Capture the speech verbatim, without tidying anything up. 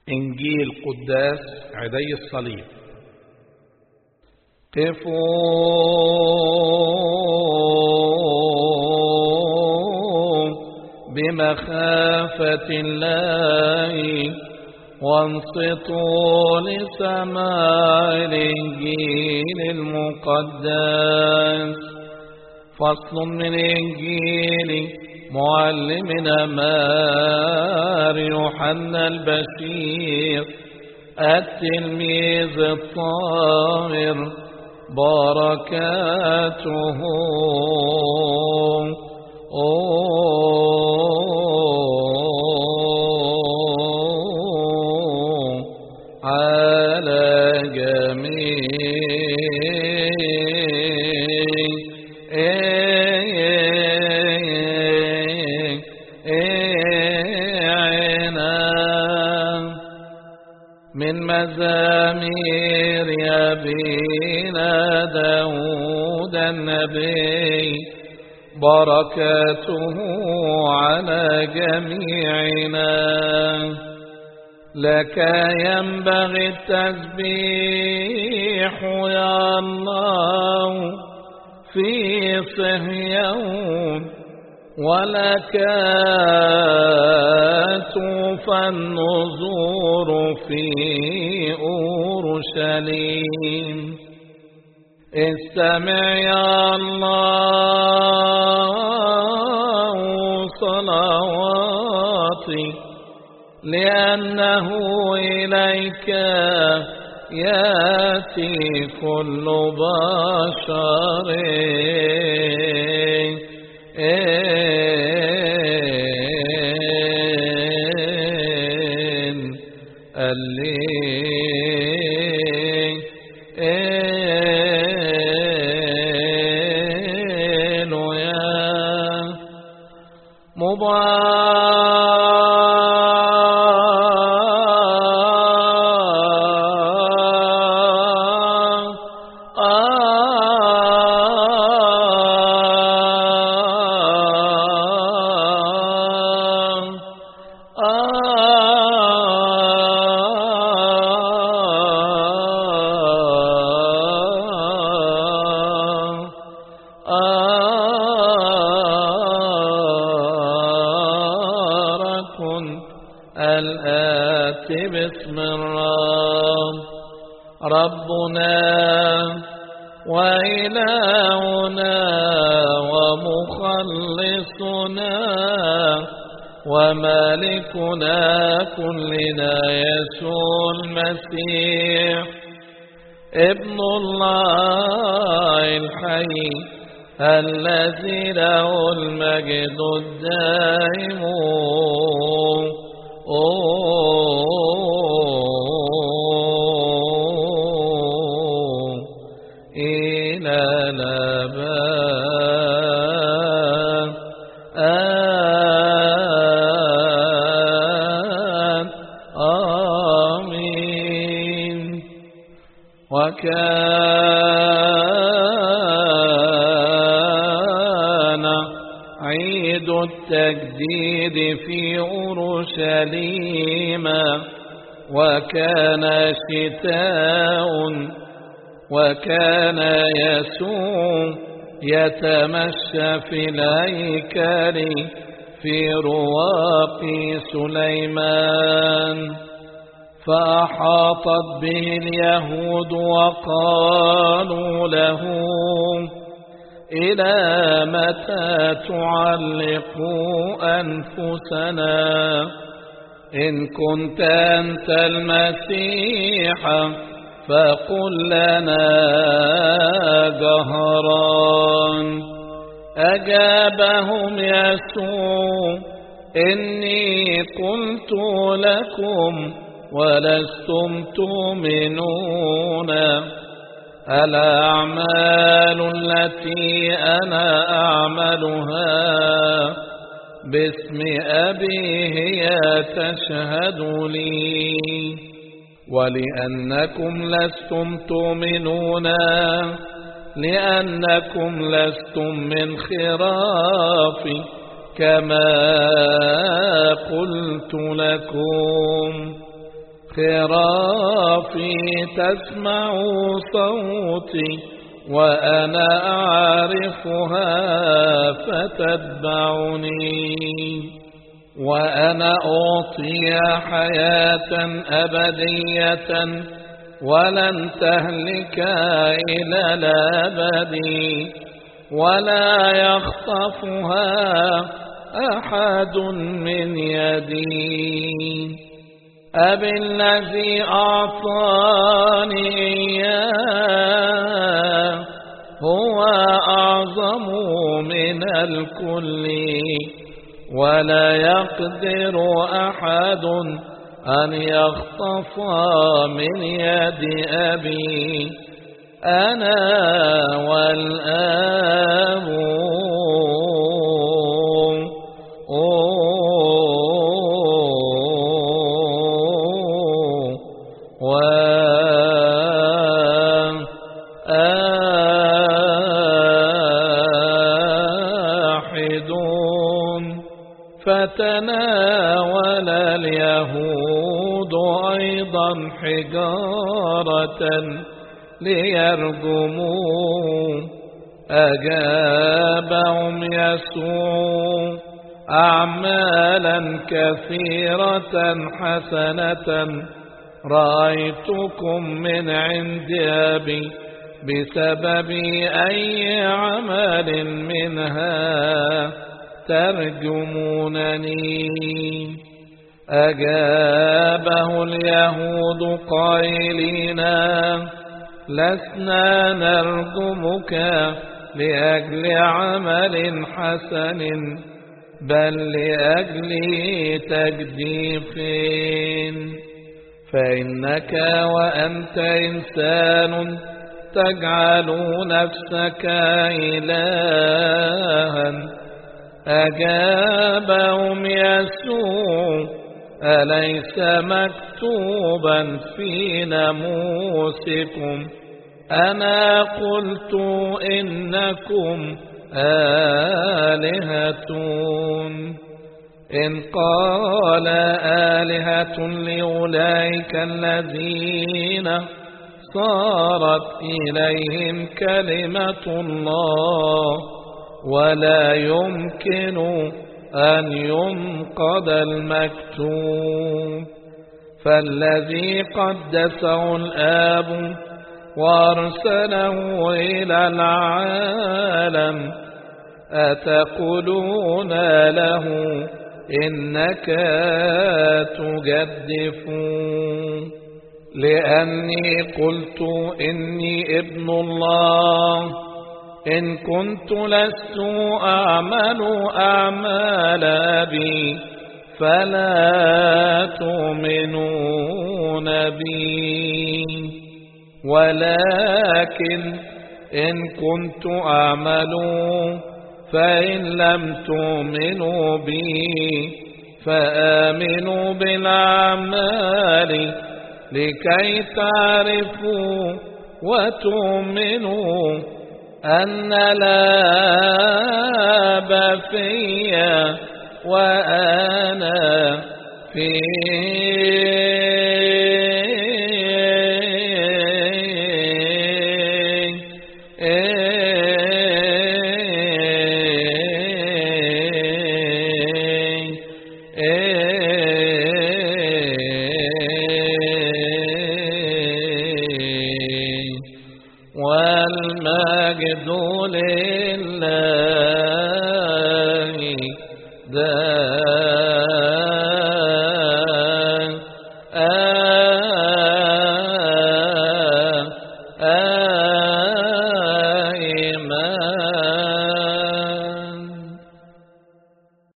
إنجيل قداس عيدي الصليب. قفوا بمخافة الله وانصتوا لسماع الإنجيل المقدس. فصل من إنجيل معلمنا مار يوحنا البشير التلميذ الطاهر بركاته على من مزامير أبينا داود النبي بركاته على جميعنا. لك ينبغي التسبيح يا الله في صهيون، ولك توفى النذور في أورشليم. استمع يا الله صلواتي، لأنه إليك يأتي كل بشر. الآتي باسم الرب ربنا وإلهنا ومخلصنا ومالكنا كلنا يسوع المسيح ابن الله الحي الذي له المجد الدائم إلى الأبد. آمين. وكان عيد التجديد في أورشليم، وكان شتاء، وكان يسوع يتمشى في الهيكل في رواق سليمان. فأحاطت به اليهود وقالوا له: إلى متى تعلق أنفسنا؟ إن كنت أنت المسيح فقل لنا جهرا. أجابهم يسوع: إني قلت لكم ولستم تؤمنون. الأعمال التي أنا أعملها باسم أبي هي تشهد لي. ولأنكم لستم تؤمنون لأنكم لستم من خرافي كما قلت لكم. خرافي تسمع صوتي وأنا أعرفها فتتبعني، وأنا أعطي حياة أبدية ولن تهلك إلى الأبد، ولا يخطفها أحد من يدي. أبي الذي أعطاني إياه هو أعظم من الكل، ولا يقدر أحد أن يخطف من يد أبي. أنا والآب فتناول اليهود أيضا حجارة ليرجموه، أجابهم يسوع: أعمالا كثيرة حسنة رأيتكم من عند أبي، بسبب أي عمل منها ترجمونني؟ أجابه اليهود قائلين: لسنا نرجمك لأجل عمل حسن، بل لأجل تجديف، فإنك وأنت إنسان تجعل نفسك إلها. أجابهم يسوع: أليس مكتوبا في ناموسكم أنا قلت إنكم آلهة؟ إن قال آلهة لأولئك الذين صارت إليهم كلمة الله، ولا يمكن أن ينقض المكتوب. فالذي قدسه الآب وأرسله إلى العالم أتقولون له إنك تجدف؟ لأني قلت إني ابن الله. إن كنت لست أعمل أعمال أبي فلا تؤمنون بي، ولكن إن كنت أعمل فإن لم تؤمنوا بي فآمنوا بالأعمال، لكي تعرفوا وتؤمنوا أن الآب فيا وأنا والمجد لله دائما.